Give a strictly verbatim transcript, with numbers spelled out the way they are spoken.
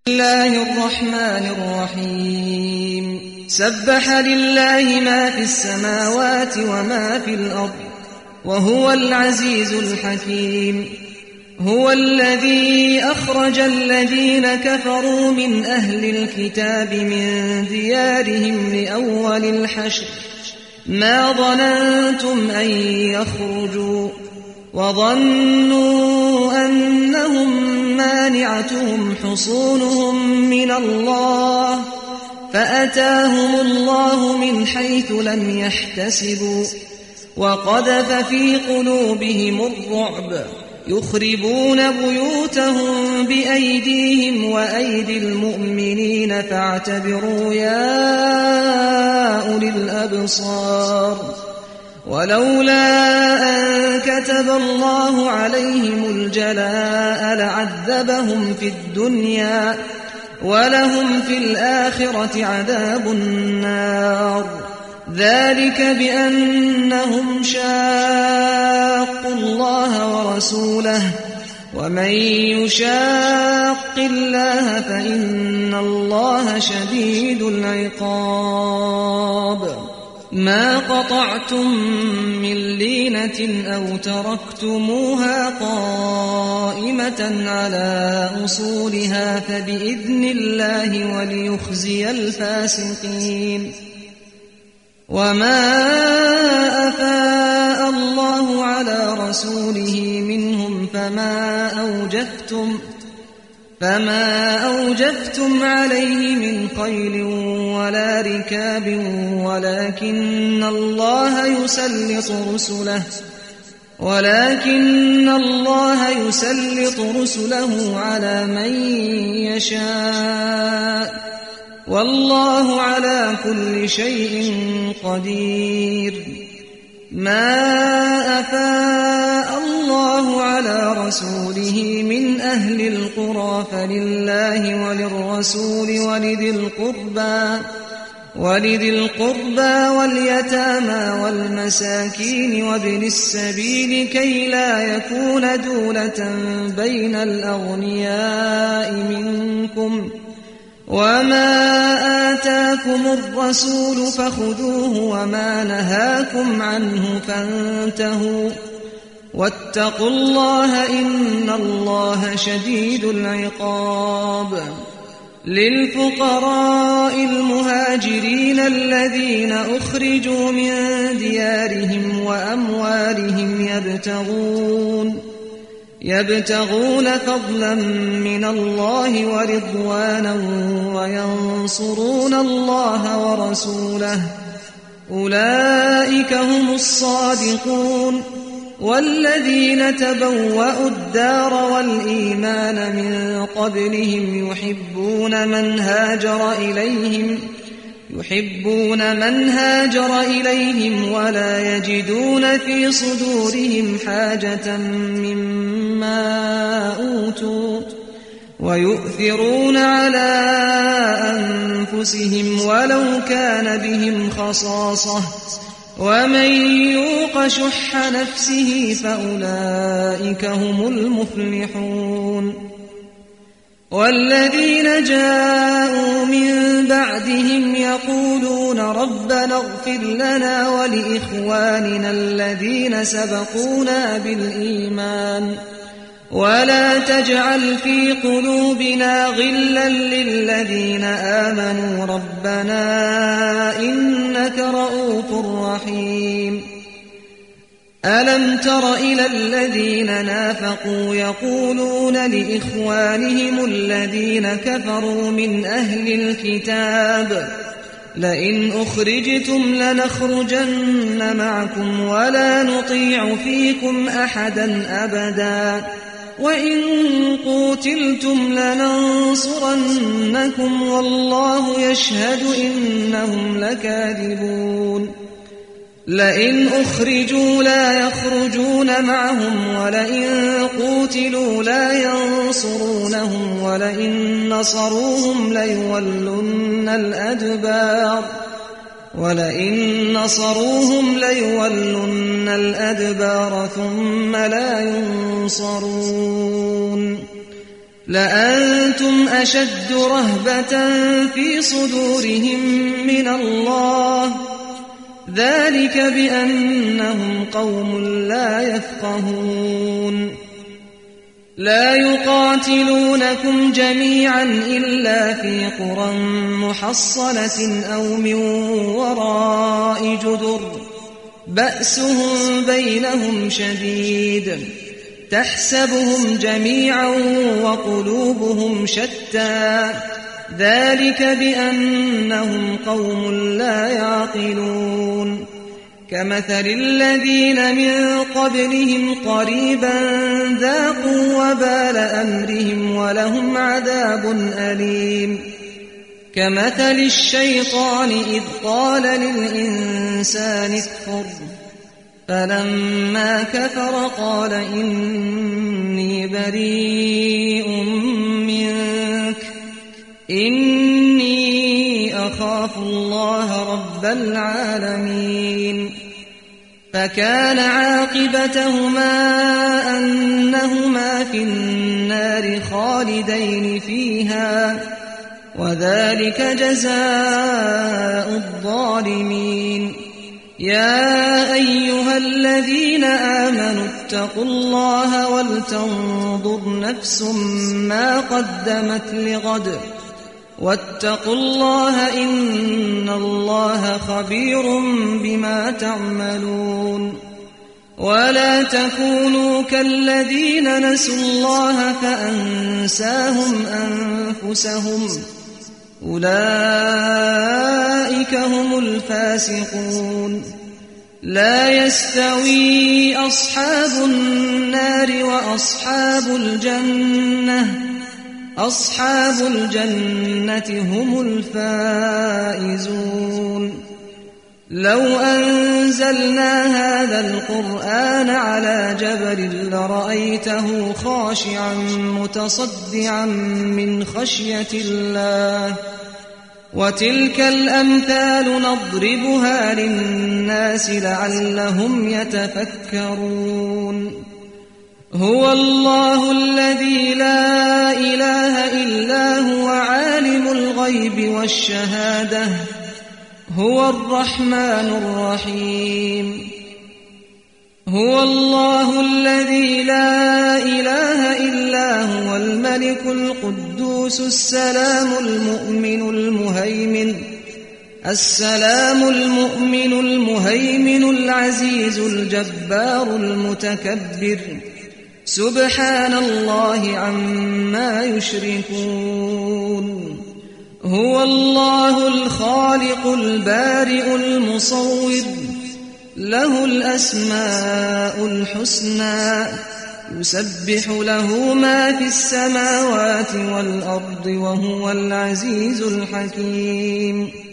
الله الرحمن الرحيم سبح لله ما في السماوات وما في الأرض وهو العزيز الحكيم هو الذي أخرج الذين كفروا من أهل الكتاب من ديارهم لأول الحشر ما ظننتم أن يخرجوا وظنوا أنهم مانعتهم حصونهم من الله فأتاهم الله من حيث لم يحتسبوا وقذف في قلوبهم الرعب يخربون بيوتهم بأيديهم وأيدي المؤمنين فاعتبروا يا أولي الأبصار ولولا أن كتب الله عليهم الجلاء لعذبهم في الدنيا ولهم في الآخرة عذاب النار ذلك بأنهم شاقوا الله ورسوله ومن يشاق الله فإن الله شديد العقاب ما قطعتم من لينة أو تركتموها قائمة على أصولها فبإذن الله وليخزي الفاسقين وما أفاء الله على رسوله منهم فما أوجفتم فما أوجفتم عليه من خيل ولا ركاب ولكن الله يسلط رسله ولكن الله يسلط رسله على من يشاء والله على كل شيء قدير ما أفاء الله على رسوله من أهل القرى فلله وللرسول ولذي القربى ولذي القربى واليتامى والمساكين وابن السبيل كي لا يكون دولة بين الأغنياء منكم وما آتاكم الرسول فخذوه وما نهاكم عنه فانتهوا واتقوا الله إن الله شديد العقاب للفقراء المهاجرين الذين أخرجوا من ديارهم وأموالهم يبتغون يبتغون فضلا من الله ورضوانا وينصرون الله ورسوله أولئك هم الصادقون والذين تبوأوا الدار والإيمان من قبلهم يحبون من هاجر إليهم يحبون من هاجر إليهم ولا يجدون في صدورهم حاجة مما أوتوا ويؤثرون على أنفسهم ولو كان بهم خصاصة ومن يوق شح نفسه فأولئك هم المفلحون والذين جاءوا من بعدهم يقولون ربنا اغفر لنا ولإخواننا الذين سبقونا بالإيمان ولا تجعل في قلوبنا غلا للذين آمنوا ربنا إنك رؤوف رحيم ألم تر إلى الذين نافقوا يقولون لإخوانهم الذين كفروا من أهل الكتاب لئن أخرجتم لنخرجن معكم ولا نطيع فيكم أحدا أبدا وإن قوتلتم لننصرنكم والله يشهد إنهم لكاذبون لئن أخرجوا لا يخرجون معهم ولئن قوتلوا لا ينصرونهم ولئن نصروهم ليولن الأدبار ولئن نصروهم ليولن الأدبار ثم لا ينصرون لأنتم أشد رهبة في صدورهم من الله ذلك بأنهم قوم لا يفقهون لا يقاتلونكم جميعا إلا في قرى محصنة أو من وراء جدر بأسهم بينهم شديد تحسبهم جميعا وقلوبهم شتى ذلك بأنهم قوم لا يعقلون كمثل الذين من قبلهم قريبا ذاقوا وبال أمرهم ولهم عذاب أليم كمثل الشيطان إذ قال للإنسان اكفر فلما كفر قال إني بريء منك إني أخاف الله رب العالمين فكان عاقبتهما أنهما في النار خالدين فيها وذلك جزاء الظالمين يا أيها الذين آمنوا اتقوا الله ولتنظر نفس ما قدمت لغد واتقوا الله إن الله خبير بما تعملون ولا تكونوا كالذين نسوا الله فأنساهم أنفسهم أولئك هم الفاسقون لا يستوي أصحاب النار وأصحاب الجنة أصحاب الجنة هم الفائزون لو أنزلنا هذا القرآن على جبل لرأيته خاشعا متصدعا من خشية الله وتلك الأمثال نضربها للناس لعلهم يتفكرون هو الله الذي لا إله إلا هو عالم الغيب والشهادة هو الرحمن الرحيم هو الله الذي لا إله إلا هو الملك القدوس السلام المؤمن المهيمن السلام المؤمن المهيمن العزيز الجبار المتكبر سبحان الله عما يشركون هو الله الخالق البارئ المصور له الأسماء الحسنى يسبح له ما في السماوات والأرض وهو العزيز الحكيم